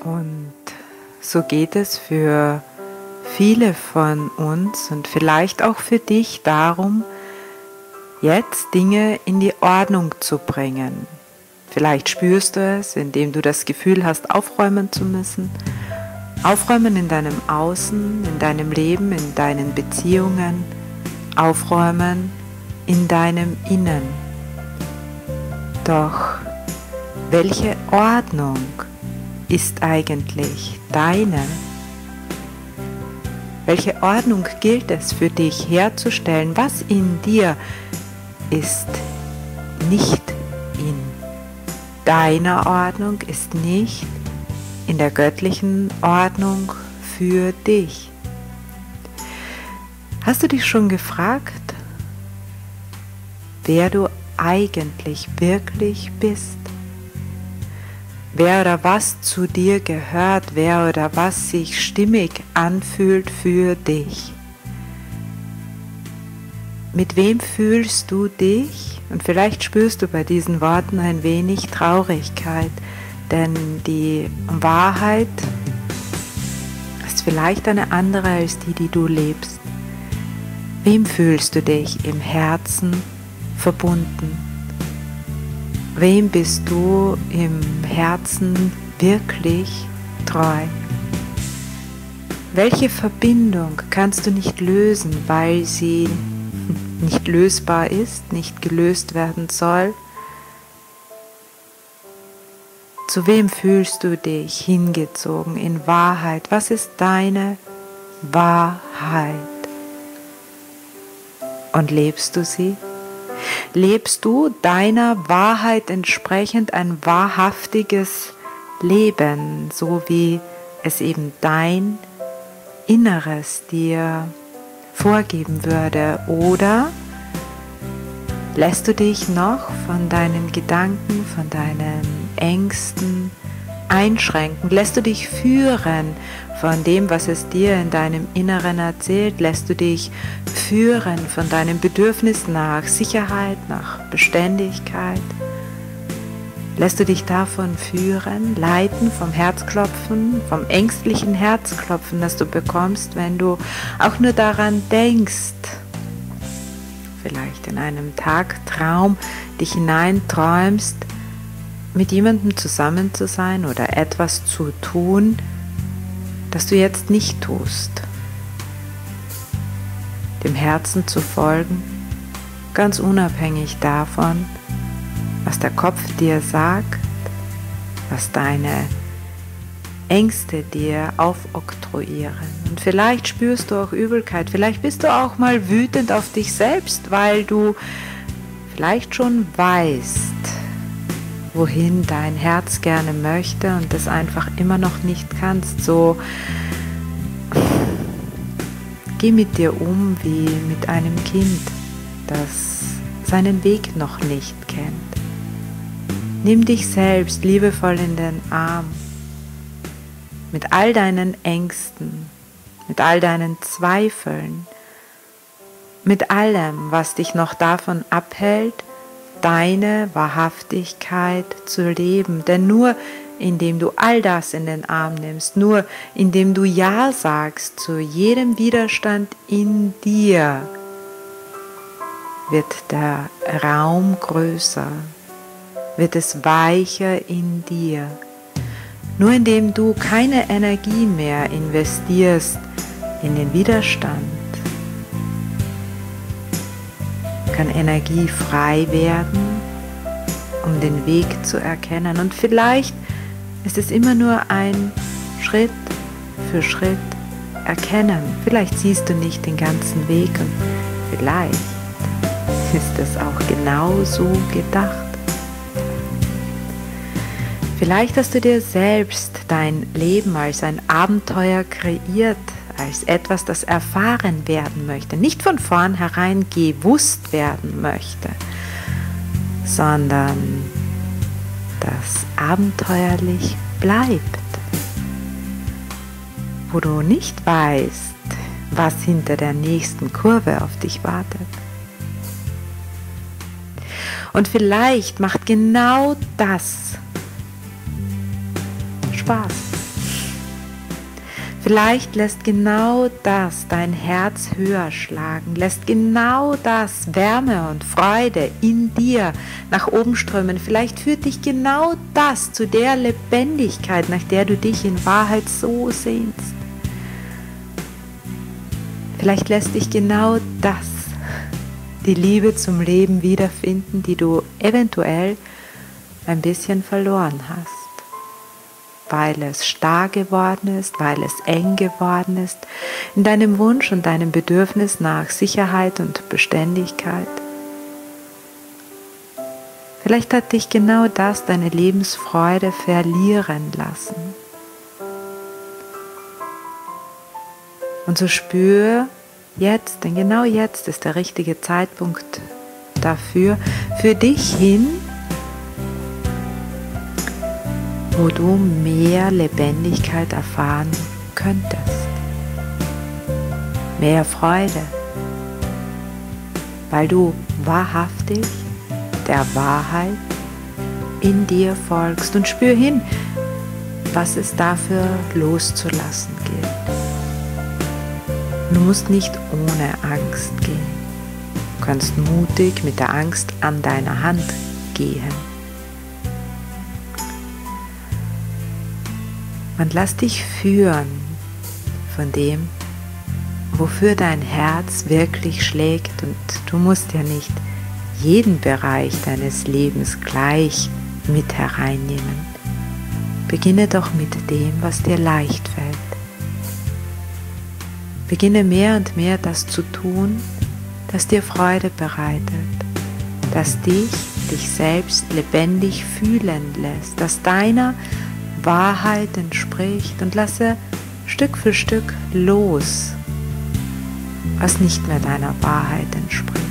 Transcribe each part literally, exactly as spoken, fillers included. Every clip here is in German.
Und so geht es für viele von uns und vielleicht auch für dich darum, jetzt Dinge in die Ordnung zu bringen. Vielleicht spürst du es, indem du das Gefühl hast, aufräumen zu müssen. Aufräumen in deinem Außen, in deinem Leben, in deinen Beziehungen. Aufräumen in deinem Innen. Doch welche Ordnung ist eigentlich deine? Welche Ordnung gilt es für dich herzustellen? Was in dir ist nicht in deiner Ordnung, ist nicht in der göttlichen Ordnung für dich? Hast du dich schon gefragt, wer du eigentlich wirklich bist? Wer oder was zu dir gehört, wer oder was sich stimmig anfühlt für dich? Mit wem fühlst du dich? Und vielleicht spürst du bei diesen Worten ein wenig Traurigkeit, denn die Wahrheit ist vielleicht eine andere als die, die du lebst. Wem fühlst du dich im Herzen verbunden? Wem bist du im Herzen wirklich treu? Welche Verbindung kannst du nicht lösen, weil sie nicht lösbar ist, nicht gelöst werden soll? Zu wem fühlst du dich hingezogen in Wahrheit? Was ist deine Wahrheit? Und lebst du sie? Lebst du deiner Wahrheit entsprechend ein wahrhaftiges Leben, so wie es eben dein Inneres dir vorgeben würde? Oder lässt du dich noch von deinen Gedanken, von deinen Ängsten einschränken? Lässt du dich führen von dem, was es dir in deinem Inneren erzählt? Lässt du dich führen von deinem Bedürfnis nach Sicherheit, nach Beständigkeit? Lässt du dich davon führen, leiten vom Herzklopfen, vom ängstlichen Herzklopfen, das du bekommst, wenn du auch nur daran denkst, vielleicht in einem Tagtraum dich hineinträumst, mit jemandem zusammen zu sein oder etwas zu tun, das du jetzt nicht tust. Dem Herzen zu folgen, ganz unabhängig davon, was der Kopf dir sagt, was deine Ängste dir aufoktroyieren. Und vielleicht spürst du auch Übelkeit, vielleicht bist du auch mal wütend auf dich selbst, weil du vielleicht schon weißt, wohin dein Herz gerne möchte und das einfach immer noch nicht kannst. So geh mit dir um wie mit einem Kind, das seinen Weg noch nicht kennt. Nimm dich selbst liebevoll in den Arm, mit all deinen Ängsten, mit all deinen Zweifeln, mit allem, was dich noch davon abhält, deine Wahrhaftigkeit zu leben. Denn nur indem du all das in den Arm nimmst, nur indem du Ja sagst zu jedem Widerstand in dir, wird der Raum größer, wird es weicher in dir. Nur indem du keine Energie mehr investierst in den Widerstand, kann Energie frei werden, um den Weg zu erkennen. Und vielleicht ist es immer nur ein Schritt für Schritt erkennen. Vielleicht siehst du nicht den ganzen Weg und vielleicht ist es auch genau so gedacht. Vielleicht hast du dir selbst dein Leben als ein Abenteuer kreiert, als etwas, das erfahren werden möchte, nicht von vornherein gewusst werden möchte, sondern das abenteuerlich bleibt, wo du nicht weißt, was hinter der nächsten Kurve auf dich wartet. Und vielleicht macht genau das Spaß. Vielleicht lässt genau das dein Herz höher schlagen, lässt genau das Wärme und Freude in dir nach oben strömen. Vielleicht führt dich genau das zu der Lebendigkeit, nach der du dich in Wahrheit so sehnst. Vielleicht lässt dich genau das, die Liebe zum Leben wiederfinden, die du eventuell ein bisschen verloren hast. Weil es starr geworden ist, weil es eng geworden ist, in deinem Wunsch und deinem Bedürfnis nach Sicherheit und Beständigkeit. Vielleicht hat dich genau das deine Lebensfreude verlieren lassen. Und so spür jetzt, denn genau jetzt ist der richtige Zeitpunkt dafür, für dich hin, wo du mehr Lebendigkeit erfahren könntest, mehr Freude, weil du wahrhaftig der Wahrheit in dir folgst und spür hin, was es dafür loszulassen gilt. Du musst nicht ohne Angst gehen, du kannst mutig mit der Angst an deiner Hand gehen. Und lass dich führen von dem, wofür dein Herz wirklich schlägt. Und du musst ja nicht jeden Bereich deines Lebens gleich mit hereinnehmen. Beginne doch mit dem, was dir leicht fällt. Beginne mehr und mehr das zu tun, das dir Freude bereitet, das dich, dich selbst lebendig fühlen lässt, das deiner Wahrheit entspricht, und lasse Stück für Stück los, was nicht mehr deiner Wahrheit entspricht.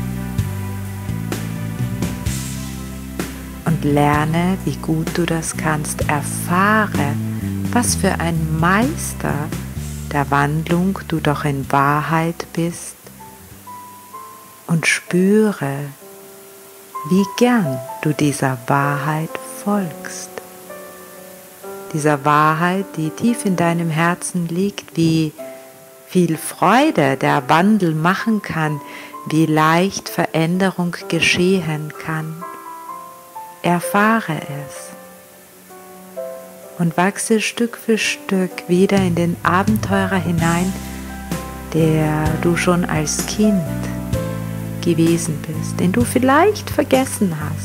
Und lerne, wie gut du das kannst. Erfahre, was für ein Meister der Wandlung du doch in Wahrheit bist, und spüre, wie gern du dieser Wahrheit folgst. Dieser Wahrheit, die tief in deinem Herzen liegt, wie viel Freude der Wandel machen kann, wie leicht Veränderung geschehen kann. Erfahre es und wachse Stück für Stück wieder in den Abenteurer hinein, der du schon als Kind gewesen bist, den du vielleicht vergessen hast,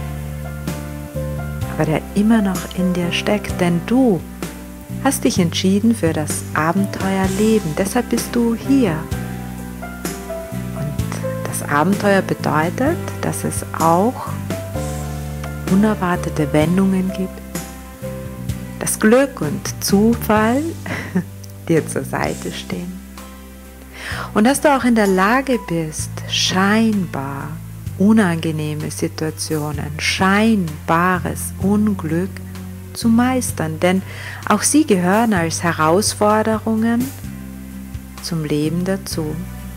aber der immer noch in dir steckt, denn du hast dich entschieden für das Abenteuerleben, deshalb bist du hier. Und das Abenteuer bedeutet, dass es auch unerwartete Wendungen gibt, dass Glück und Zufall dir zur Seite stehen und dass du auch in der Lage bist, scheinbar unangenehme Situationen, scheinbares Unglück zu meistern, denn auch sie gehören als Herausforderungen zum Leben dazu.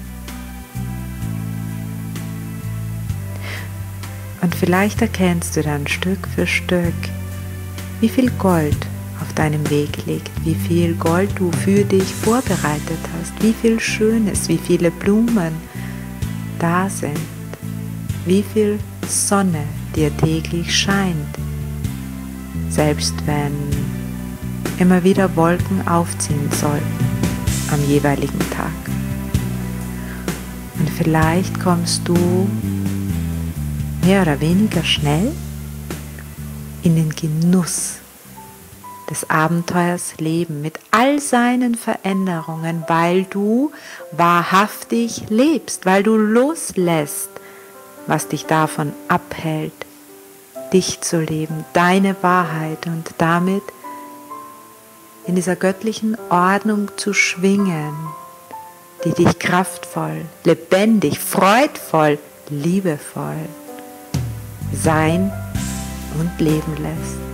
Und vielleicht erkennst du dann Stück für Stück, wie viel Gold auf deinem Weg liegt, wie viel Gold du für dich vorbereitet hast, wie viel Schönes, wie viele Blumen da sind, wie viel Sonne dir täglich scheint, selbst wenn immer wieder Wolken aufziehen sollten am jeweiligen Tag. Und vielleicht kommst du mehr oder weniger schnell in den Genuss des Abenteuers Leben mit all seinen Veränderungen, weil du wahrhaftig lebst, weil du loslässt, was dich davon abhält, dich zu leben, deine Wahrheit, und damit in dieser göttlichen Ordnung zu schwingen, die dich kraftvoll, lebendig, freudvoll, liebevoll sein und leben lässt.